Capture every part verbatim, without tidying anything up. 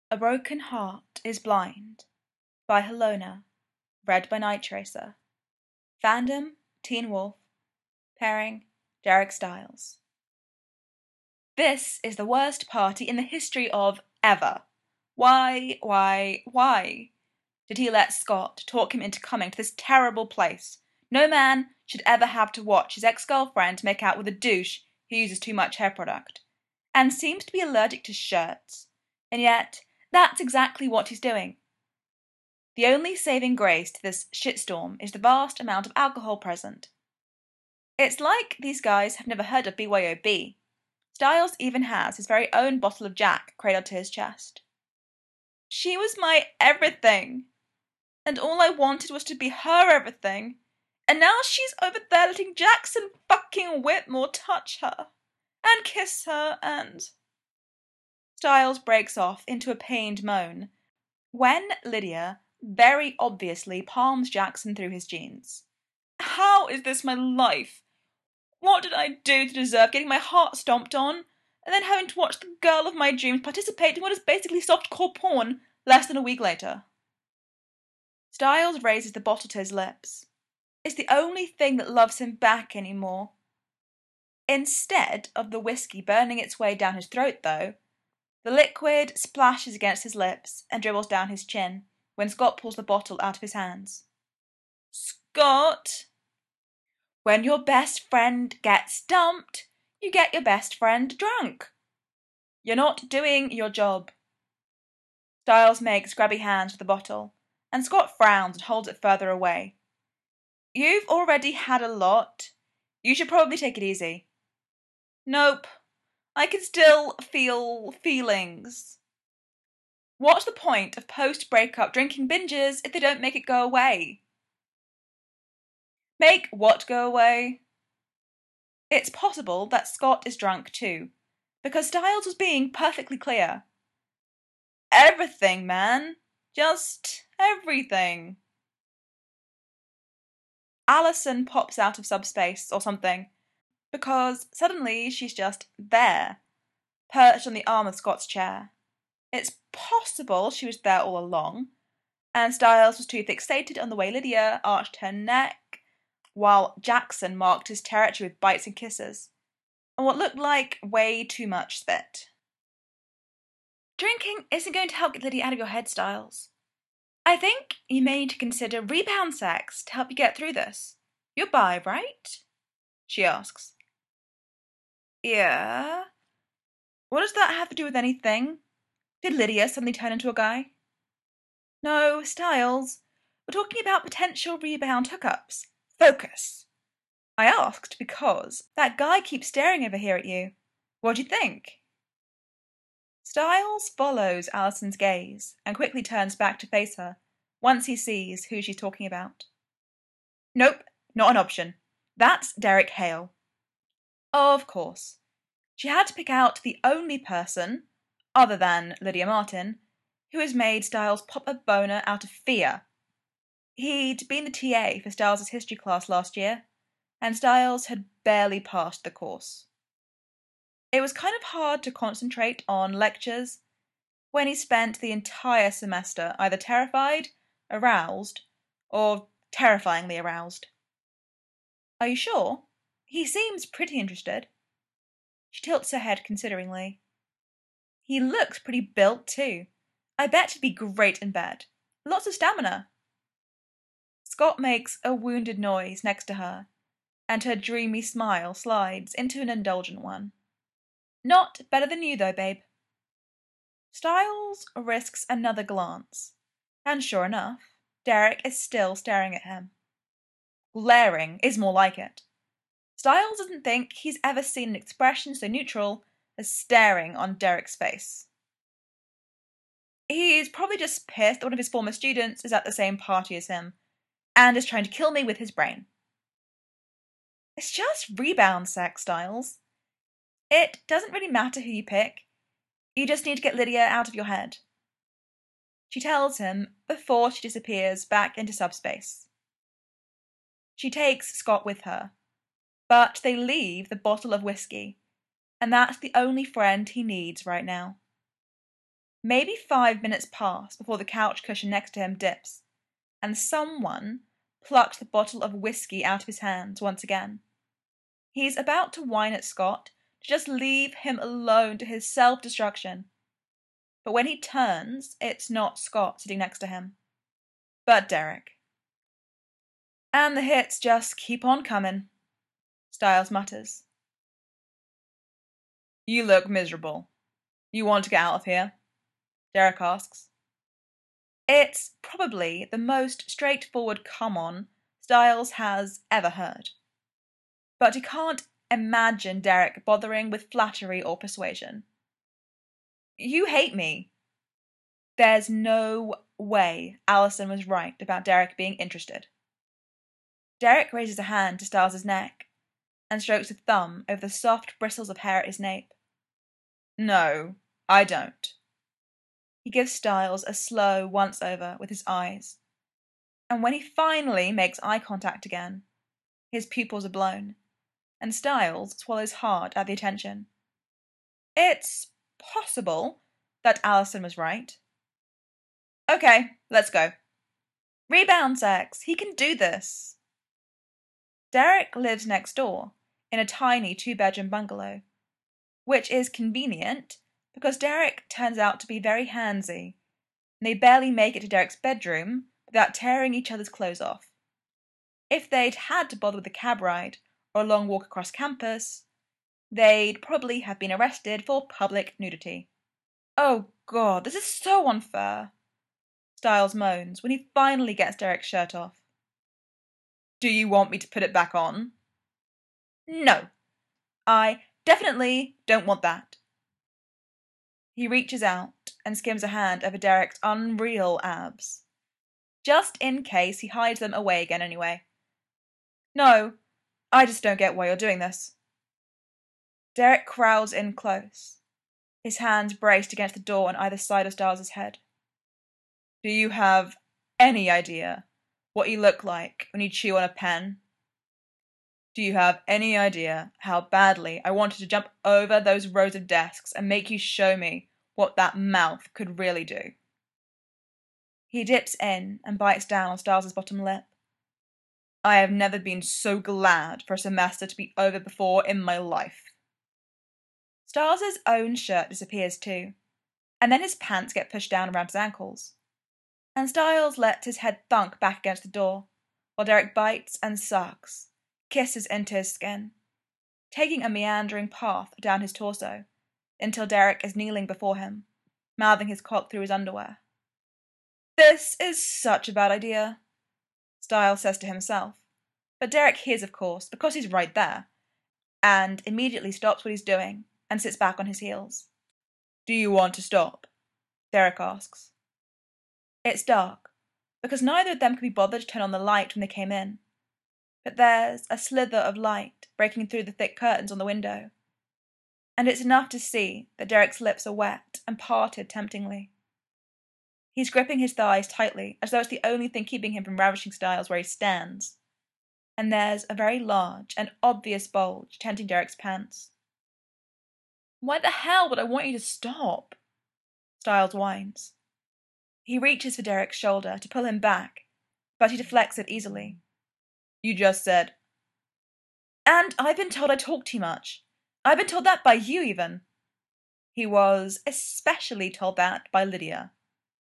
A Broken Heart is Blind by Helona, read by Night Tracer. Fandom, Teen Wolf. Pairing, Derek Styles. This is the worst party in the history of ever. Why, why, why did he let Scott talk him into coming to this terrible place? No man should ever have to watch his ex-girlfriend make out with a douche who uses too much hair product, and seems to be allergic to shirts. And yet, that's exactly what he's doing. The only saving grace to this shitstorm is the vast amount of alcohol present. It's like these guys have never heard of B Y O B. Styles even has his very own bottle of Jack cradled to his chest. She was my everything, and all I wanted was to be her everything, and now she's over there letting Jackson fucking Whitmore touch her, and kiss her, and... Styles breaks off into a pained moan, when Lydia very obviously palms Jackson through his jeans. How is this my life? What did I do to deserve getting my heart stomped on, and then having to watch the girl of my dreams participate in what is basically softcore porn less than a week later? Styles raises the bottle to his lips. It's the only thing that loves him back anymore. Instead of the whiskey burning its way down his throat, though, the liquid splashes against his lips and dribbles down his chin when Scott pulls the bottle out of his hands. Scott! When your best friend gets dumped, you get your best friend drunk. You're not doing your job. Styles makes grabby hands with the bottle, and Scott frowns and holds it further away. You've already had a lot. You should probably take it easy. Nope. I can still feel feelings. What's the point of post-breakup drinking binges if they don't make it go away? Make what go away? It's possible that Scott is drunk too, because Styles was being perfectly clear. Everything, man. Just everything. Allison pops out of subspace or something, because suddenly she's just there, perched on the arm of Scott's chair. It's possible she was there all along, and Styles was too fixated on the way Lydia arched her neck, while Jackson marked his territory with bites and kisses, and what looked like way too much spit. Drinking isn't going to help get Lydia out of your head, Styles. I think you may need to consider rebound sex to help you get through this. You're bi, right? She asks. Yeah. What does that have to do with anything? Did Lydia suddenly turn into a guy? No, Styles. We're talking about potential rebound hookups. Focus. I asked because that guy keeps staring over here at you. What do you think? Styles follows Allison's gaze and quickly turns back to face her once he sees who she's talking about. Nope, not an option. That's Derek Hale. Of course. She had to pick out the only person, other than Lydia Martin, who has made Styles pop a boner out of fear. He'd been the T A for Styles' history class last year, and Styles had barely passed the course. It was kind of hard to concentrate on lectures when he spent the entire semester either terrified, aroused, or terrifyingly aroused. Are you sure? He seems pretty interested. She tilts her head consideringly. He looks pretty built too. I bet he'd be great in bed. Lots of stamina. Scott makes a wounded noise next to her, and her dreamy smile slides into an indulgent one. Not better than you, though, babe. Styles risks another glance, and sure enough, Derek is still staring at him. Glaring is more like it. Styles doesn't think he's ever seen an expression so neutral as staring on Derek's face. He's probably just pissed that one of his former students is at the same party as him, and is trying to kill me with his brain. It's just rebound sex, Styles. It doesn't really matter who you pick. You just need to get Lydia out of your head. She tells him before she disappears back into subspace. She takes Scott with her, but they leave the bottle of whiskey, and that's the only friend he needs right now. Maybe five minutes pass before the couch cushion next to him dips, and someone plucks the bottle of whiskey out of his hands once again. He's about to whine at Scott to just leave him alone to his self-destruction. But when he turns, it's not Scott sitting next to him, but Derek. And the hits just keep on coming, Stiles mutters. You look miserable. You want to get out of here? Derek asks. It's probably the most straightforward come on Stiles has ever heard. But he can't imagine Derek bothering with flattery or persuasion. You hate me. There's no way Allison was right about Derek being interested. Derek raises a hand to Stiles' neck and strokes a thumb over the soft bristles of hair at his nape. No, I don't. He gives Stiles a slow once-over with his eyes, and when he finally makes eye contact again, his pupils are blown, and Stiles swallows hard at the attention. It's possible that Allison was right. Okay, let's go. Rebound sex, he can do this. Derek lives next door, in a tiny two-bedroom bungalow, which is convenient because Derek turns out to be very handsy, and they barely make it to Derek's bedroom without tearing each other's clothes off. If they'd had to bother with a cab ride or a long walk across campus, they'd probably have been arrested for public nudity. Oh God, this is so unfair, Stiles moans when he finally gets Derek's shirt off. Do you want me to put it back on? No, I definitely don't want that. He reaches out and skims a hand over Derek's unreal abs, just in case he hides them away again anyway. No, I just don't get why you're doing this. Derek crowds in close, his hands braced against the door on either side of Stiles' head. Do you have any idea what you look like when you chew on a pen? Do you have any idea how badly I wanted to jump over those rows of desks and make you show me what that mouth could really do? He dips in and bites down on Stiles' bottom lip. I have never been so glad for a semester to be over before in my life. Stiles' own shirt disappears too, and then his pants get pushed down around his ankles, and Stiles lets his head thunk back against the door, while Derek bites and sucks, kisses into his skin, taking a meandering path down his torso, until Derek is kneeling before him, mouthing his cock through his underwear. This is such a bad idea, Stiles says to himself, but Derek hears, of course, because he's right there, and immediately stops what he's doing and sits back on his heels. Do you want to stop? Derek asks. It's dark, because neither of them could be bothered to turn on the light when they came in, but there's a slither of light breaking through the thick curtains on the window, and it's enough to see that Derek's lips are wet and parted temptingly. He's gripping his thighs tightly, as though it's the only thing keeping him from ravishing Stiles where he stands, and there's a very large and obvious bulge tenting Derek's pants. Why the hell would I want you to stop? Stiles whines. He reaches for Derek's shoulder to pull him back, but he deflects it easily. You just said. And I've been told I talk too much. I've been told that by you, even. He was especially told that by Lydia.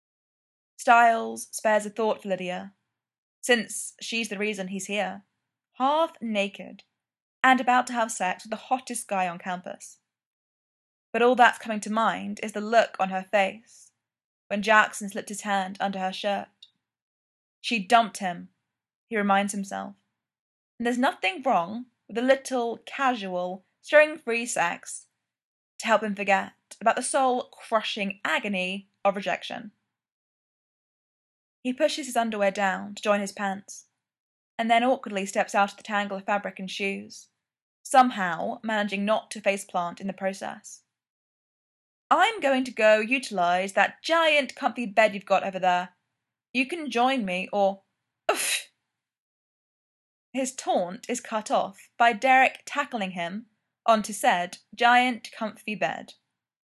Stiles spares a thought for Lydia, since she's the reason he's here, half naked, and about to have sex with the hottest guy on campus. But all that's coming to mind is the look on her face when Jackson slipped his hand under her shirt. She dumped him, he reminds himself, and there's nothing wrong with a little casual, string-free sex to help him forget about the soul-crushing agony of rejection. He pushes his underwear down to join his pants, and then awkwardly steps out of the tangle of fabric and shoes, somehow managing not to faceplant in the process. I'm going to go utilize that giant comfy bed you've got over there. You can join me, or... Oof! His taunt is cut off by Derek tackling him onto said giant comfy bed.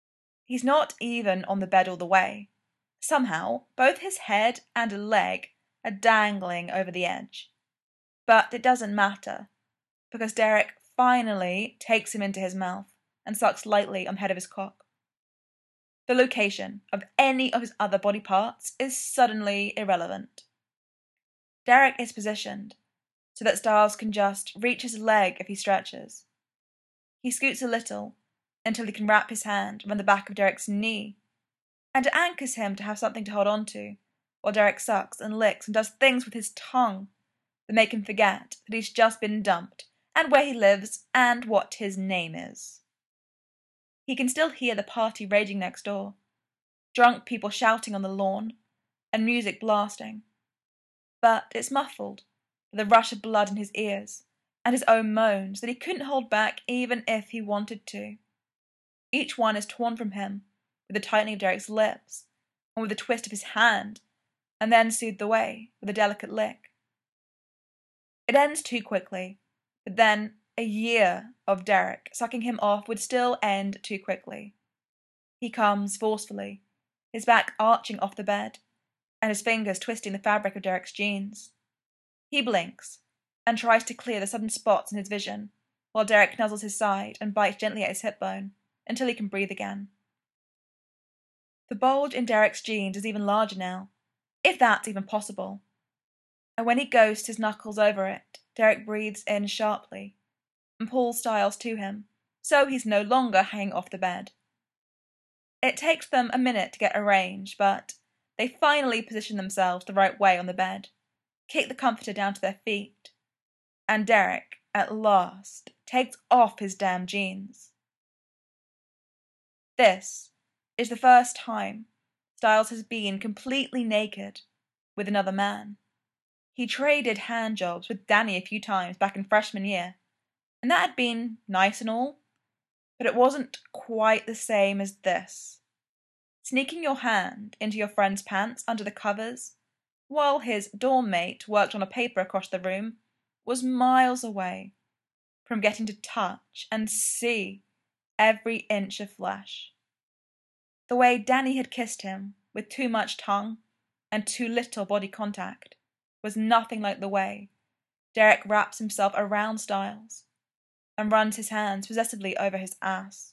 He's not even on the bed all the way. Somehow, both his head and a leg are dangling over the edge. But it doesn't matter, because Derek finally takes him into his mouth and sucks lightly on the head of his cock. The location of any of his other body parts is suddenly irrelevant. Derek is positioned so that Stiles can just reach his leg if he stretches. He scoots a little until he can wrap his hand around the back of Derek's knee, and it anchors him to have something to hold on to, while Derek sucks and licks and does things with his tongue that make him forget that he's just been dumped, and where he lives, and what his name is. He can still hear the party raging next door, drunk people shouting on the lawn, and music blasting. But it's muffled by the rush of blood in his ears, and his own moans that he couldn't hold back even if he wanted to. Each one is torn from him with the tightening of Derek's lips, and with a twist of his hand, and then soothed away with a delicate lick. It ends too quickly, but then a year of Derek sucking him off would still end too quickly. He comes forcefully, his back arching off the bed, and his fingers twisting the fabric of Derek's jeans. He blinks, and tries to clear the sudden spots in his vision, while Derek nuzzles his side and bites gently at his hip bone, until he can breathe again. The bulge in Derek's jeans is even larger now, if that's even possible, and when he ghosts his knuckles over it, Derek breathes in sharply, and pulls Stiles to him, so he's no longer hanging off the bed. It takes them a minute to get arranged, but they finally position themselves the right way on the bed, kick the comforter down to their feet, and Derek, at last, takes off his damn jeans. This is the first time Stiles has been completely naked with another man. He traded handjobs with Danny a few times back in freshman year, and that had been nice and all, but it wasn't quite the same as this. Sneaking your hand into your friend's pants under the covers, while his dorm mate worked on a paper across the room, was miles away from getting to touch and see every inch of flesh. The way Danny had kissed him, with too much tongue and too little body contact, was nothing like the way Derek wraps himself around Stiles and runs his hands possessively over his ass.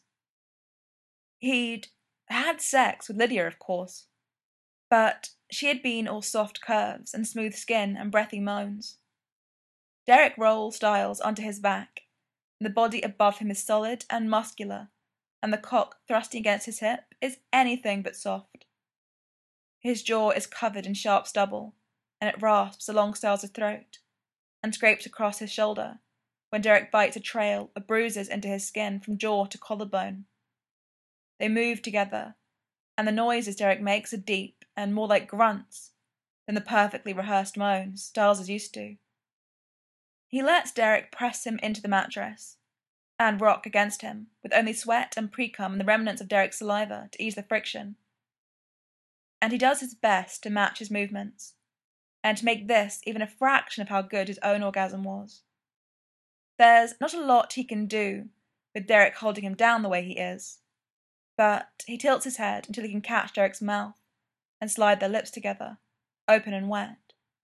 He'd had sex with Lydia, of course, but she had been all soft curves and smooth skin and breathy moans. Derek rolls Stiles onto his back, and the body above him is solid and muscular, and the cock thrusting against his hip is anything but soft. His jaw is covered in sharp stubble, and it rasps along Stiles' throat, and scrapes across his shoulder when Derek bites a trail of bruises into his skin from jaw to collarbone. They move together, and the noises Derek makes are deep and more like grunts than the perfectly rehearsed moans Stiles is used to. He lets Derek press him into the mattress and rock against him, with only sweat and pre-cum and the remnants of Derek's saliva to ease the friction. And he does his best to match his movements, and to make this even a fraction of how good his own orgasm was. There's not a lot he can do with Derek holding him down the way he is, but he tilts his head until he can catch Derek's mouth and slide their lips together, open and wet.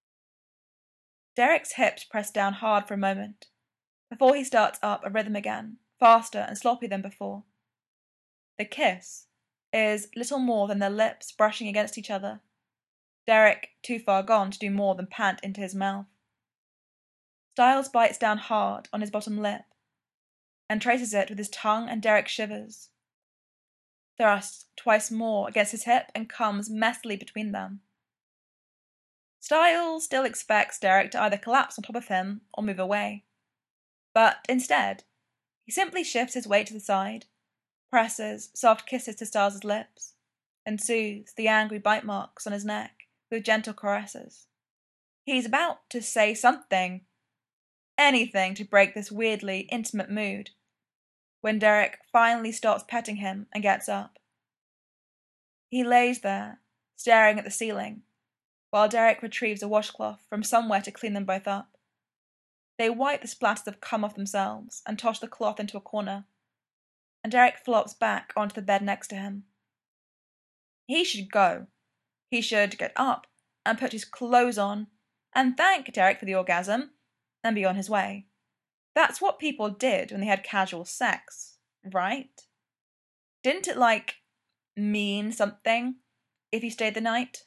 Derek's hips press down hard for a moment, before he starts up a rhythm again, faster and sloppier than before. The kiss is little more than their lips brushing against each other, Derek too far gone to do more than pant into his mouth. Stiles bites down hard on his bottom lip, and traces it with his tongue, and Derek shivers, thrusts twice more against his hip, and comes messily between them. Stiles still expects Derek to either collapse on top of him or move away, but instead, he simply shifts his weight to the side, presses soft kisses to Stiles' lips, and soothes the angry bite marks on his neck with gentle caresses. He's about to say something, anything to break this weirdly intimate mood, when Derek finally stops petting him and gets up. He lays there, staring at the ceiling, while Derek retrieves a washcloth from somewhere to clean them both up. They wipe the splatters of cum off themselves and toss the cloth into a corner, and Derek flops back onto the bed next to him, He should go. He should get up and put his clothes on and thank Derek for the orgasm and be on his way. That's what people did when they had casual sex, right? Didn't it, like, mean something if you stayed the night?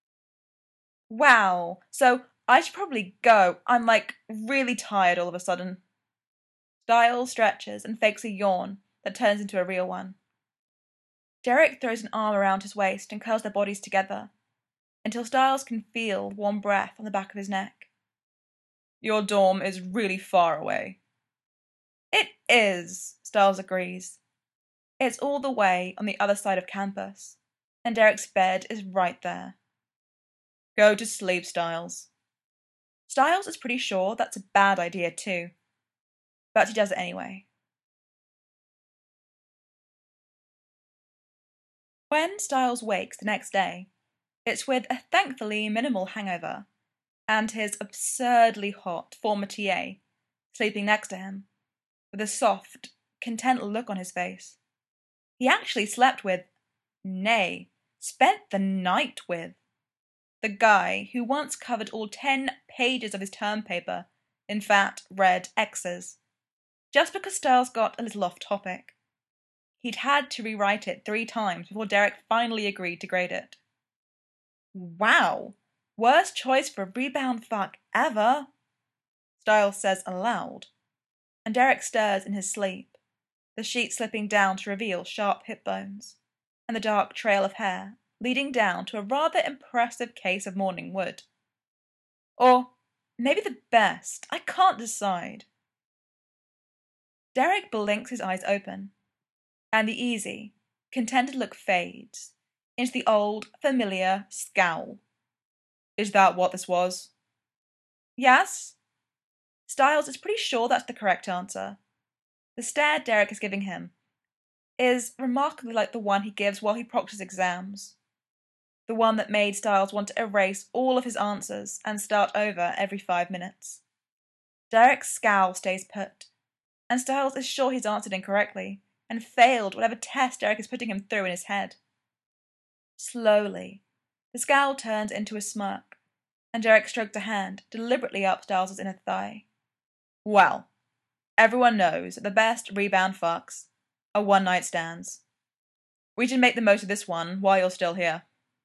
Wow, so I should probably go. I'm, like, really tired all of a sudden. Stiles stretches and fakes a yawn that turns into a real one. Derek throws an arm around his waist and curls their bodies together until Stiles can feel warm breath on the back of his neck. Your dorm is really far away. It is, Stiles agrees. It's all the way on the other side of campus, and Derek's bed is right there. Go to sleep, Stiles. Stiles is pretty sure that's a bad idea too, but he does it anyway. When Stiles wakes the next day, it's with a thankfully minimal hangover, and his absurdly hot former T A sleeping next to him, with a soft, content look on his face. He actually slept with, nay, spent the night with, the guy who once covered all ten pages of his term paper in fat, red X's, just because Stiles got a little off topic. He'd had to rewrite it three times before Derek finally agreed to grade it. Wow, worst choice for a rebound fuck ever, Stiles says aloud, and Derek stirs in his sleep, the sheet slipping down to reveal sharp hip bones, and the dark trail of hair leading down to a rather impressive case of morning wood. Or maybe the best, I can't decide. Derek blinks his eyes open, and the easy, contented look fades into the old, familiar scowl. Is that what this was? Yes. Stiles is pretty sure that's the correct answer. The stare Derek is giving him is remarkably like the one he gives while he proctors exams. The one that made Stiles want to erase all of his answers and start over every five minutes. Derek's scowl stays put, and Stiles is sure he's answered incorrectly and failed whatever test Derek is putting him through in his head. Slowly, the scowl turns into a smirk, and Derek strokes a hand deliberately up Stiles' inner thigh. Well, everyone knows that the best rebound fucks are one-night stands. We should make the most of this one while you're still here.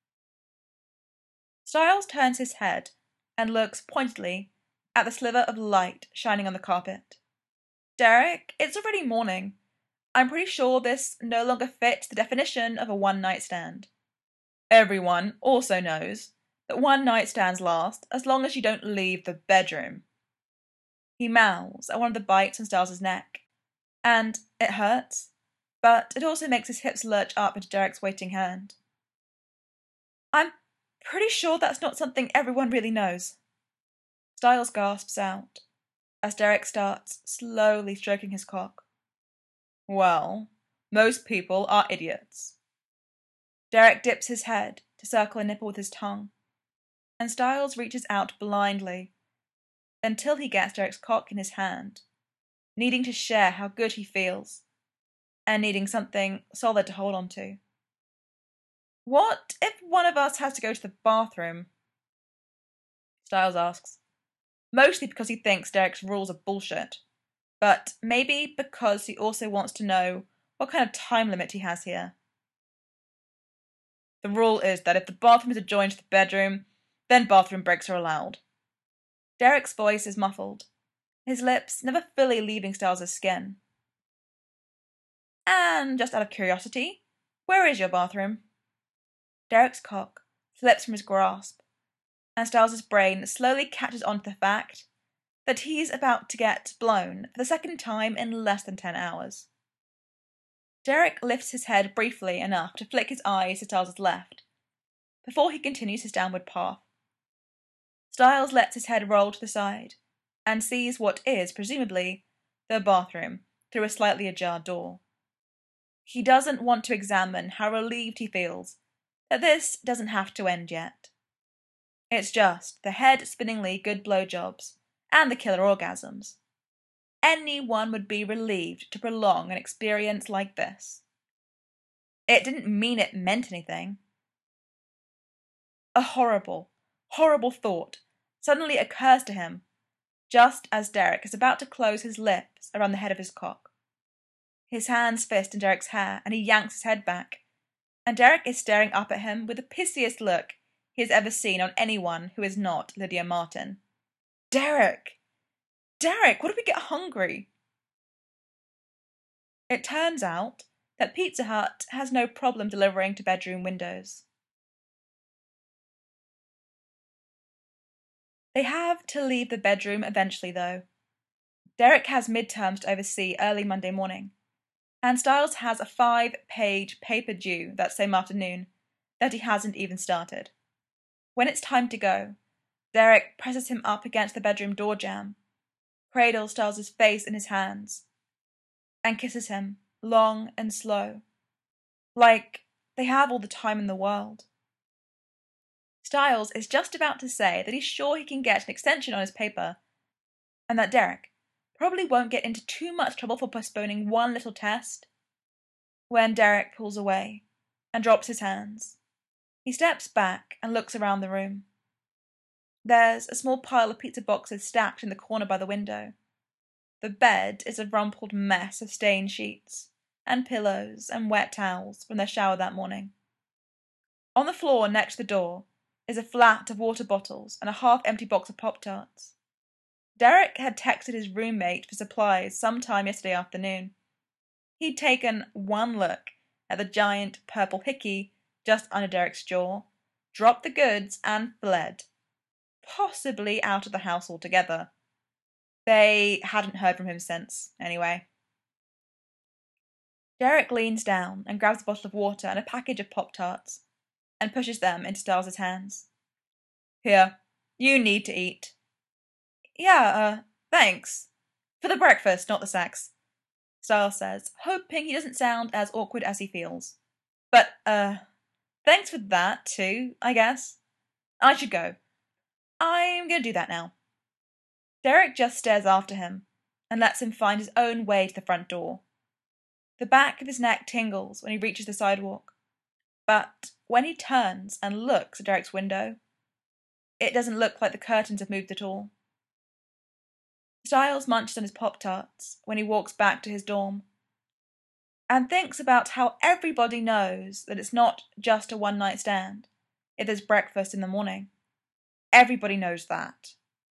Stiles turns his head and looks pointedly at the sliver of light shining on the carpet. Derek, it's already morning. I'm pretty sure this no longer fits the definition of a one-night stand. Everyone also knows that one-night stands last as long as you don't leave the bedroom. He mouths at one of the bites on Stiles' neck, and it hurts, but it also makes his hips lurch up into Derek's waiting hand. I'm pretty sure that's not something everyone really knows. Stiles gasps out, as Derek starts slowly stroking his cock. Well, most people are idiots. Derek dips his head to circle a nipple with his tongue, and Stiles reaches out blindly until he gets Derek's cock in his hand, needing to share how good he feels, and needing something solid to hold on to. What if one of us has to go to the bathroom? Stiles asks, mostly because he thinks Derek's rules are bullshit, but maybe because he also wants to know what kind of time limit he has here. The rule is that if the bathroom is adjoined to the bedroom, then bathroom breaks are allowed. Derek's voice is muffled, his lips never fully leaving Stiles' skin. And just out of curiosity, where is your bathroom? Derek's cock slips from his grasp, and Stiles' brain slowly catches on to the fact that he's about to get blown for the second time in less than ten hours. Derek lifts his head briefly enough to flick his eyes to Stiles' left, before he continues his downward path. Stiles lets his head roll to the side, and sees what is, presumably, the bathroom through a slightly ajar door. He doesn't want to examine how relieved he feels that this doesn't have to end yet. It's just the head-spinningly good blowjobs and the killer orgasms. Anyone would be relieved to prolong an experience like this. It didn't mean it meant anything. A horrible, horrible thought suddenly occurs to him just as Derek is about to close his lips around the head of his cock. His hands fist in Derek's hair, and he yanks his head back, and Derek is staring up at him with the pissiest look he has ever seen on anyone who is not Lydia Martin. Derek! Derek, what if we get hungry? It turns out that Pizza Hut has no problem delivering to bedroom windows. They have to leave the bedroom eventually, though. Derek has midterms to oversee early Monday morning, and Styles has a five-page paper due that same afternoon that he hasn't even started. When it's time to go, Derek presses him up against the bedroom door jamb, cradles Styles' face in his hands, and kisses him, long and slow, like they have all the time in the world. Styles is just about to say that he's sure he can get an extension on his paper, and that Derek probably won't get into too much trouble for postponing one little test, when Derek pulls away and drops his hands. He steps back and looks around the room. There's a small pile of pizza boxes stacked in the corner by the window. The bed is a rumpled mess of stained sheets, and pillows and wet towels from their shower that morning. On the floor next to the door is a flat of water bottles and a half-empty box of Pop-Tarts. Derek had texted his roommate for supplies sometime yesterday afternoon. He'd taken one look at the giant purple hickey just under Derek's jaw, dropped the goods, and fled. Possibly out of the house altogether. They hadn't heard from him since, anyway. Derek leans down and grabs a bottle of water and a package of Pop-Tarts and pushes them into Styles' hands. Here, you need to eat. Yeah, uh, thanks. For the breakfast, not the sex, Styles says, hoping he doesn't sound as awkward as he feels. But, uh, thanks for that, too, I guess. I should go. I'm going to do that now. Derek just stares after him and lets him find his own way to the front door. The back of his neck tingles when he reaches the sidewalk, but when he turns and looks at Derek's window, it doesn't look like the curtains have moved at all. Styles munches on his Pop-Tarts when he walks back to his dorm and thinks about how everybody knows that it's not just a one-night stand if there's breakfast in the morning. Everybody knows that.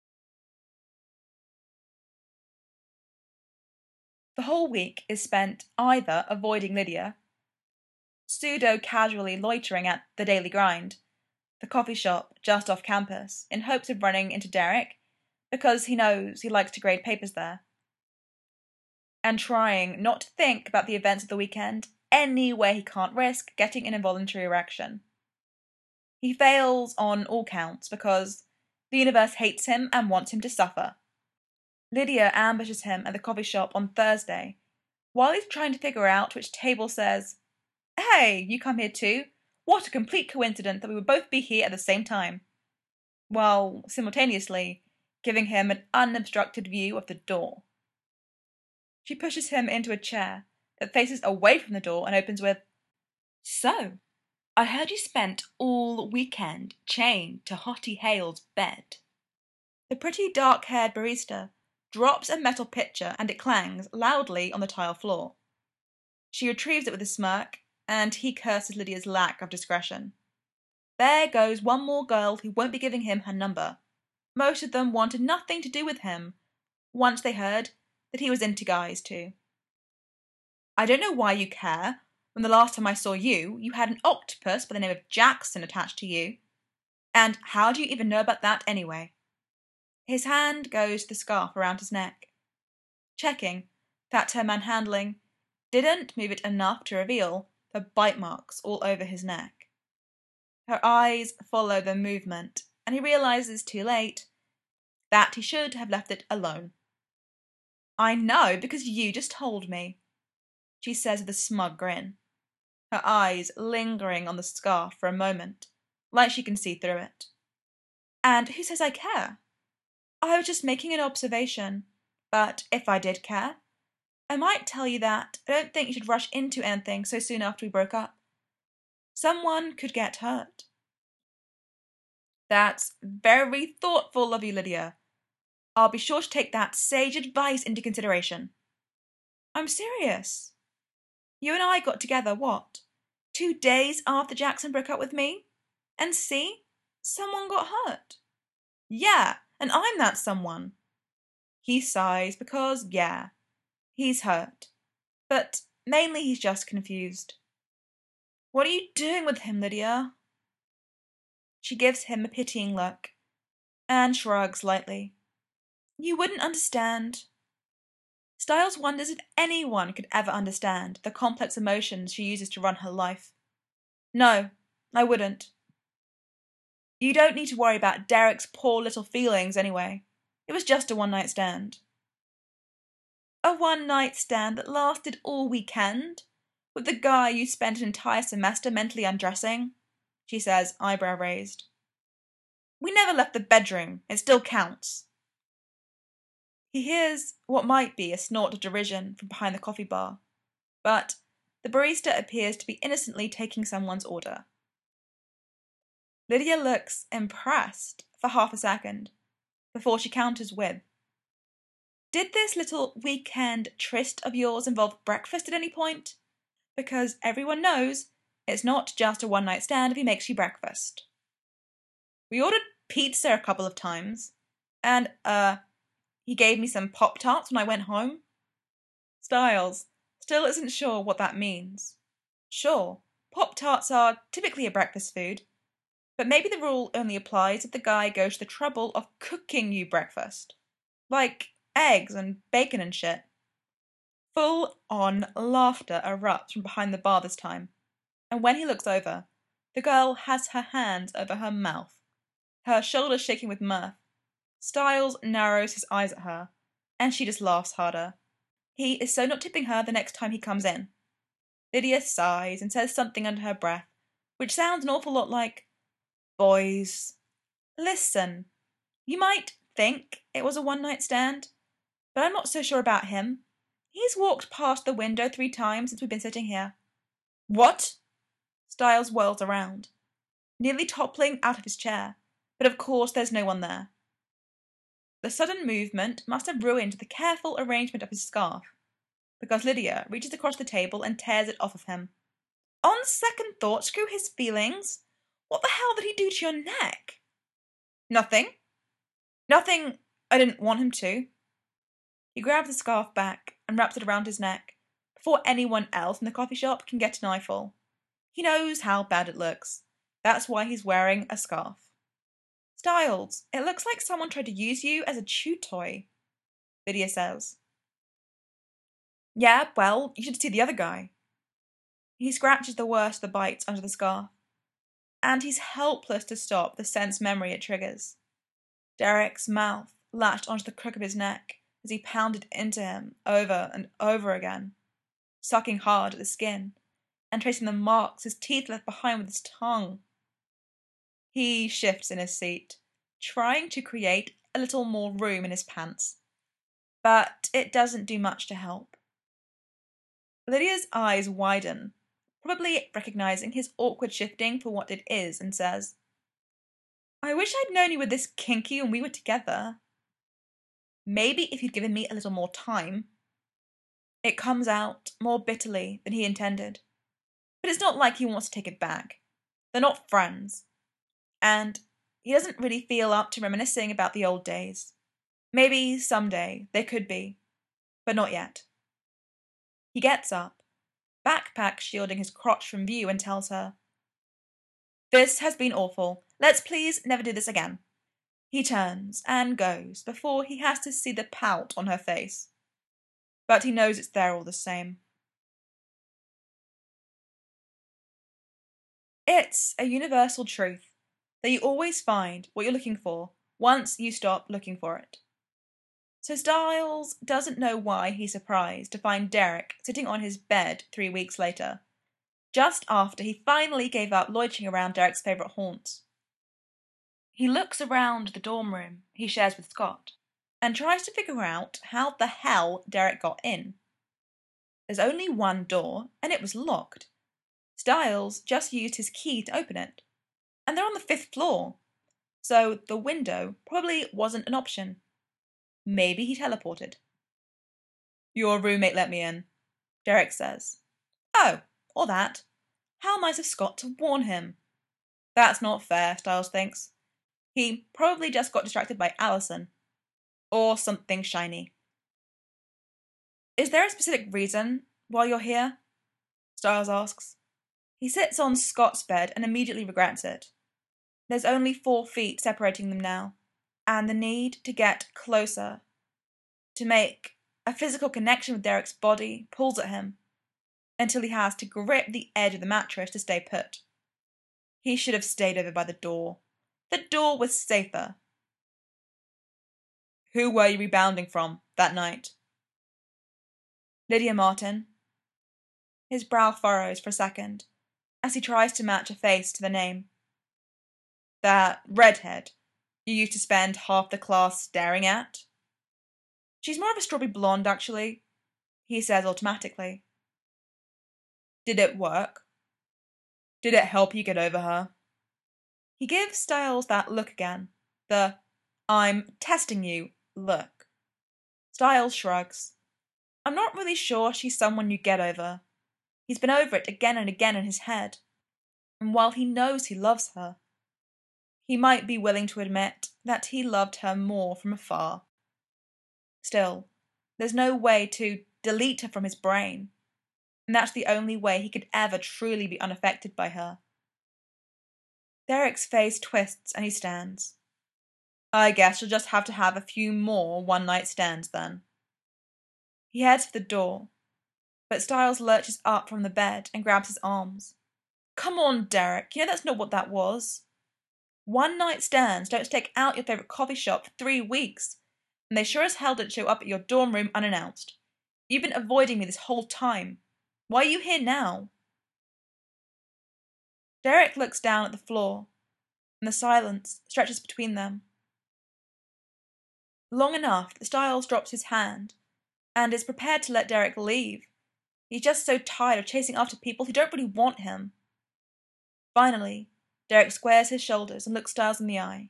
The whole week is spent either avoiding Lydia, pseudo-casually loitering at the Daily Grind, the coffee shop just off campus, in hopes of running into Derek because he knows he likes to grade papers there, and trying not to think about the events of the weekend any way he can't risk getting an involuntary erection. He fails on all counts because the universe hates him and wants him to suffer. Lydia ambushes him at the coffee shop on Thursday while he's trying to figure out which table says, "Hey, you come here too? What a complete coincidence that we would both be here at the same time," while simultaneously giving him an unobstructed view of the door. She pushes him into a chair that faces away from the door and opens with, "So, I heard you spent all weekend chained to Hottie Hale's bed." The pretty dark-haired barista drops a metal pitcher and it clangs loudly on the tile floor. She retrieves it with a smirk, and he curses Lydia's lack of discretion. There goes one more girl who won't be giving him her number. Most of them wanted nothing to do with him once they heard that he was into guys too. "I don't know why you care. When the last time I saw you, you had an octopus by the name of Jackson attached to you. And how do you even know about that anyway?" His hand goes to the scarf around his neck, checking that her manhandling didn't move it enough to reveal the bite marks all over his neck. Her eyes follow the movement, and he realizes too late that he should have left it alone. "I know, because you just told me," she says with a smug grin, her eyes lingering on the scarf for a moment, like she can see through it. "And who says I care? I was just making an observation, but if I did care, I might tell you that I don't think you should rush into anything so soon after we broke up. Someone could get hurt." That's very thoughtful of you, Lydia. I'll be sure to take that sage advice into consideration. I'm serious. You and I got together, what, two days after Jackson broke up with me? And see, someone got hurt. Yeah, and I'm that someone. He sighs because, yeah, he's hurt. But mainly he's just confused. What are you doing with him, Lydia? She gives him a pitying look and shrugs lightly. You wouldn't understand. Styles wonders if anyone could ever understand the complex emotions she uses to run her life. No, I wouldn't. You don't need to worry about Derek's poor little feelings anyway. It was just a one-night stand. A one-night stand that lasted all weekend? With the guy you spent an entire semester mentally undressing? She says, eyebrow raised. We never left the bedroom. It still counts. He hears what might be a snort of derision from behind the coffee bar, but the barista appears to be innocently taking someone's order. Lydia looks impressed for half a second before she counters with, Did this little weekend tryst of yours involve breakfast at any point? Because everyone knows it's not just a one-night stand if he makes you breakfast. We ordered pizza a couple of times, and, uh, he gave me some Pop-Tarts when I went home. Styles still isn't sure what that means. Sure, Pop-Tarts are typically a breakfast food, but maybe the rule only applies if the guy goes to the trouble of cooking you breakfast. Like eggs and bacon and shit. Full-on laughter erupts from behind the bar this time, and when he looks over, the girl has her hands over her mouth, her shoulders shaking with mirth. Styles narrows his eyes at her, and she just laughs harder. He is so not tipping her the next time he comes in. Lydia sighs and says something under her breath, which sounds an awful lot like, Boys, listen, you might think it was a one-night stand, but I'm not so sure about him. He's walked past the window three times since we've been sitting here. What? Styles whirls around, nearly toppling out of his chair, but of course there's no one there. The sudden movement must have ruined the careful arrangement of his scarf, because Lydia reaches across the table and tears it off of him. On second thought, screw his feelings. What the hell did he do to your neck? Nothing. Nothing I didn't want him to. He grabs the scarf back and wraps it around his neck before anyone else in the coffee shop can get an eyeful. He knows how bad it looks. That's why he's wearing a scarf. Styles, it looks like someone tried to use you as a chew toy, Lydia says. Yeah, well, you should see the other guy. He scratches the worst of the bites under the scarf, and he's helpless to stop the sense memory it triggers. Derek's mouth latched onto the crook of his neck as he pounded into him over and over again, sucking hard at the skin and tracing the marks his teeth left behind with his tongue. He shifts in his seat, trying to create a little more room in his pants, but it doesn't do much to help. Lydia's eyes widen, probably recognizing his awkward shifting for what it is, and says, I wish I'd known you were this kinky when we were together. Maybe if you'd given me a little more time. It comes out more bitterly than he intended, but it's not like he wants to take it back. They're not friends, and he doesn't really feel up to reminiscing about the old days. Maybe someday they could be, but not yet. He gets up, backpack shielding his crotch from view, and tells her, This has been awful. Let's please never do this again. He turns and goes before he has to see the pout on her face. But he knows it's there all the same. It's a universal truth that you always find what you're looking for once you stop looking for it. So Styles doesn't know why he's surprised to find Derek sitting on his bed three weeks later, just after he finally gave up loitering around Derek's favourite haunts. He looks around the dorm room he shares with Scott and tries to figure out how the hell Derek got in. There's only one door, and it was locked. Styles just used his key to open it, and they're on the fifth floor, so the window probably wasn't an option. Maybe he teleported. "Your roommate let me in," Derek says. Oh, or that. How nice of Scott to warn him. That's not fair, Stiles thinks. He probably just got distracted by Allison. Or something shiny. Is there a specific reason why you're here? Stiles asks. He sits on Scott's bed and immediately regrets it. There's only four feet separating them now, and the need to get closer, to make a physical connection with Derek's body, pulls at him, until he has to grip the edge of the mattress to stay put. He should have stayed over by the door. The door was safer. Who were you rebounding from that night? Lydia Martin. His brow furrows for a second, as he tries to match a face to the name. That redhead you used to spend half the class staring at? She's more of a strawberry blonde, actually, he says automatically. Did it work? Did it help you get over her? He gives Stiles that look again, the I'm testing you look. Stiles shrugs. I'm not really sure she's someone you get over. He's been over it again and again in his head, and while he knows he loves her, he might be willing to admit that he loved her more from afar. Still, there's no way to delete her from his brain, and that's the only way he could ever truly be unaffected by her. Derek's face twists and he stands. I guess you'll just have to have a few more one-night stands then. He heads for the door, but Stiles lurches up from the bed and grabs his arms. Come on, Derek, you know that's not what that was. One-night stands don't stake out your favourite coffee shop for three weeks, and they sure as hell didn't show up at your dorm room unannounced. You've been avoiding me this whole time. Why are you here now? Derek looks down at the floor, and the silence stretches between them. Long enough that Stiles drops his hand, and is prepared to let Derek leave. He's just so tired of chasing after people who don't really want him. Finally, Derek squares his shoulders and looks Stiles in the eye.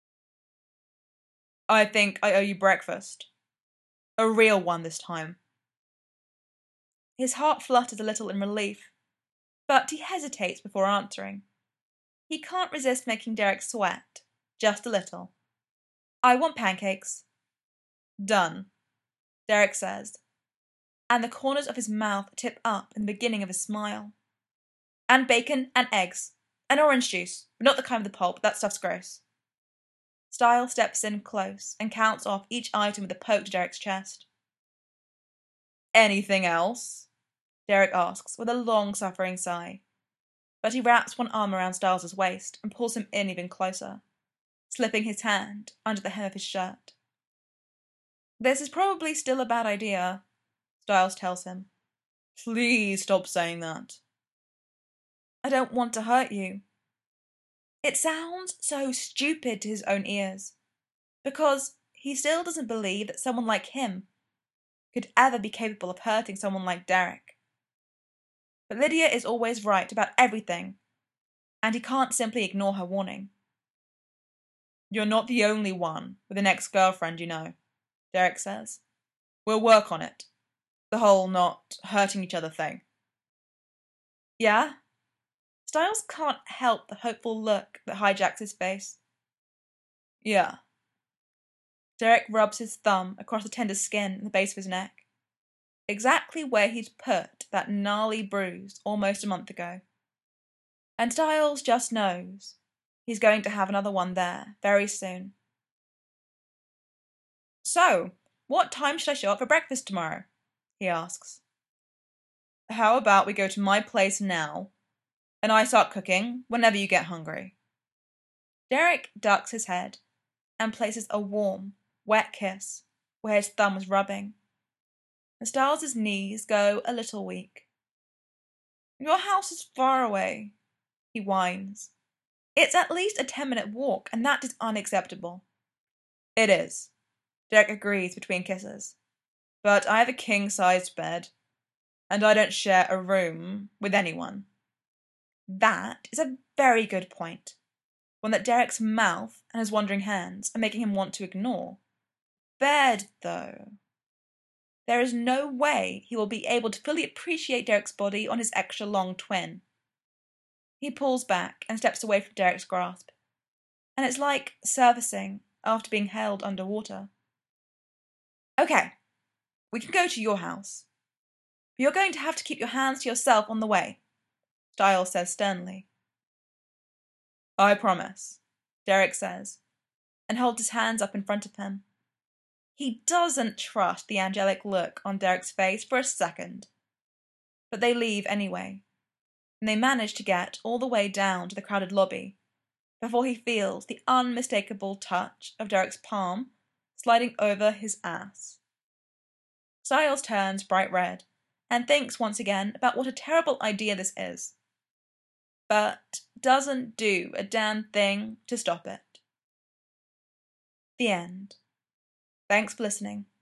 I think I owe you breakfast. A real one this time. His heart flutters a little in relief, but he hesitates before answering. He can't resist making Derek sweat, just a little. I want pancakes. Done, Derek says, and the corners of his mouth tip up in the beginning of a smile. And bacon and eggs, and orange juice, but not the kind with the pulp, that stuff's gross. Stiles steps in close and counts off each item with a poke to Derek's chest. Anything else? Derek asks with a long-suffering sigh, but he wraps one arm around Stiles' waist and pulls him in even closer, slipping his hand under the hem of his shirt. This is probably still a bad idea, Stiles tells him. Please stop saying that. I don't want to hurt you. It sounds so stupid to his own ears, because he still doesn't believe that someone like him could ever be capable of hurting someone like Derek. But Lydia is always right about everything, and he can't simply ignore her warning. You're not the only one with an ex-girlfriend, you know, Derek says. We'll work on it. The whole not hurting each other thing. Yeah? Stiles can't help the hopeful look that hijacks his face. Yeah. Derek rubs his thumb across the tender skin at the base of his neck, exactly where he'd put that gnarly bruise almost a month ago. And Stiles just knows he's going to have another one there very soon. So, what time should I show up for breakfast tomorrow? He asks. How about we go to my place now, and I start cooking whenever you get hungry? Derek ducks his head and places a warm, wet kiss where his thumb was rubbing. And Stiles' knees go a little weak. Your house is far away, he whines. It's at least a ten-minute walk, and that is unacceptable. It is, Derek agrees between kisses. But I have a king-sized bed, and I don't share a room with anyone. That is a very good point. one that Derek's mouth and his wandering hands are making him want to ignore. Bed, though. There is no way he will be able to fully appreciate Derek's body on his extra-long twin. He pulls back and steps away from Derek's grasp, and it's like surfacing after being held underwater. Okay, we can go to your house, but you're going to have to keep your hands to yourself on the way, Stiles says sternly. I promise, Derek says, and holds his hands up in front of him. He doesn't trust the angelic look on Derek's face for a second. But they leave anyway, and they manage to get all the way down to the crowded lobby before he feels the unmistakable touch of Derek's palm sliding over his ass. Stiles turns bright red and thinks once again about what a terrible idea this is, but doesn't do a damn thing to stop it. The end. Thanks for listening.